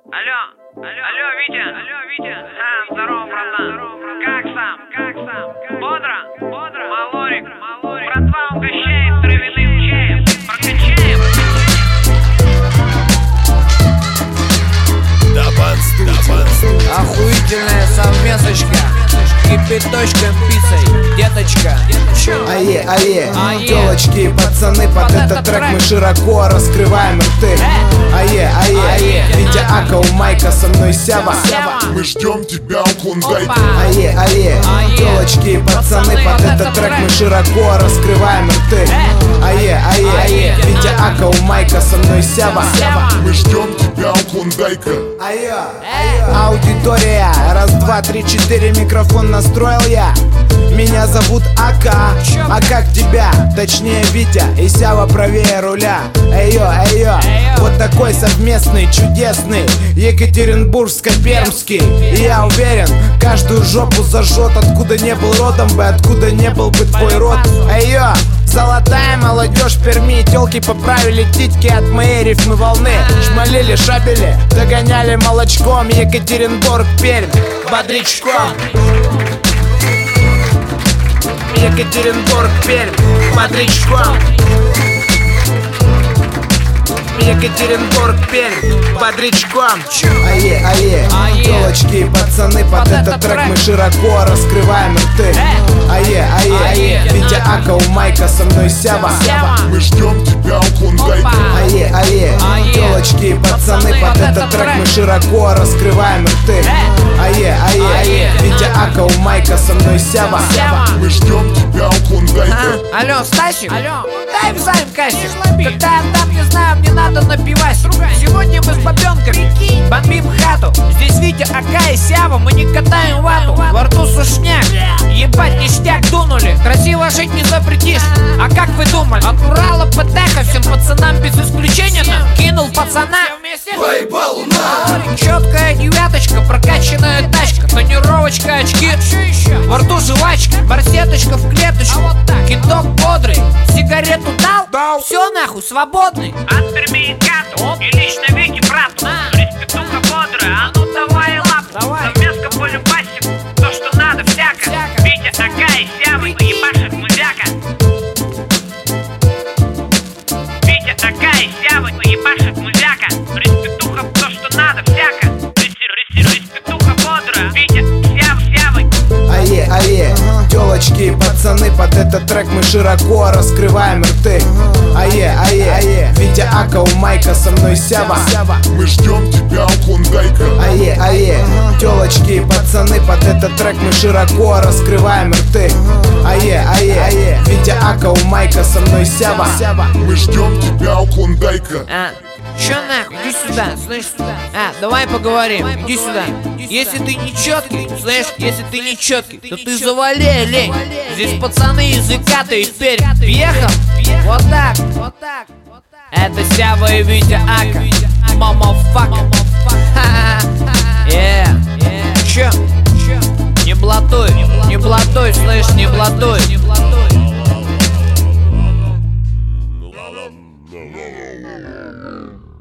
Алло, Витя. Здорово, братан. Как сам? Бодро? Малорик. Братва угощает травяным чаем. Прокачаем. Охуительная совместочка. Кипяточком, пиццей, деточка. Ае, телочки и пацаны, под этот трек мы широко раскрываем рты. Ае, Витя Ака, у Майка, со мной Сява. Мы ждем тебя у Клондайка. Ае, телочки и пацаны, под этот трек мы широко раскрываем рты. Ае, Витя Ака, у Майка, со мной Сява. Мы ждем тебя у Клондайка. Аудитория, раз, два, три, четыре, микрофон настроил я. Меня зовут Ака, а как тебя? Точнее Витя и Сява правее руля. Эйо, вот такой совместный, чудесный Екатеринбургско-Пермский. И я уверен, каждую жопу зажжет. Откуда не был родом бы, откуда не был бы твой род. Эйо, золотая молодежь Перми, тёлки поправили титьки от моей рифмы волны. Шмалили, шабели, догоняли молочком. Екатеринбург, Пермь, бодрячком. Екатеринбург, Пермь, бодрячком. Екатеринбург, Пермь, бодрячком. Ае, телочки и пацаны, под этот трек мы широко раскрываем рты. Ае, Витя Ака, у Майка, со мной Сява. Мы ждем тебя у Клондайка. Ае, телочки и пацаны, под этот трек мы широко раскрываем рты. Ае, Витя Ака, у Майка, со мной Сява. Мы ждем тебя у Клондайка. Алло, Стасик, дай в займ кассик. Когда я там, не знаю, мне надо напивать. Сегодня мы с бабенками бомбим хату. Здесь Витя, Ака и Сява, мы не катаем вату. Во рту сушняк, ебать ништяк дунули. Красиво жить не запретишь. А как вы думали? От Урала ПТХ всем пацанам без исключения кинул пацана. Поебал луна. Четкая девяточка, прокачанная тачка, тонировочка, очки, во рту жвачка, барсеточка в клеточку, кидок бодрый, сигарету дал, все нахуй, свободный. От Перми и Кату, и лично Вики брату. Респектуха бодрая, а ну давай лапу. Совместка по любасику, то что надо всяко. Витя, Ака и Сява, ебашит музяка. Витя, Ака и Сява, ебашит музяка. Респектуха, то что надо всяко. Респектуха бодрая, Витя, Сява. Ае, телочки и пацаны, под этот трек мы широко раскрываем рты. Ае, Витя Ака, у Майка, со мной Сява. Мы ждем тебя у Клондайка. Ае, телочки и пацаны, под этот трек мы широко раскрываем рты. Ае, Витя Ака, у Майка, со мной Сява. Мы ждем тебя у Клондайка. Чё нахуй, иди сюда, слышь? Давай поговорим, иди сюда. Если ты не четкий, слышь, если ты не четкий, то ты завали, лень. Здесь пацаны из Иката и Пермь. Въехал? Вот так. Это Сява и Витя Ака. Мамафака. Чё? Не блатуй, слышь, не блатуй.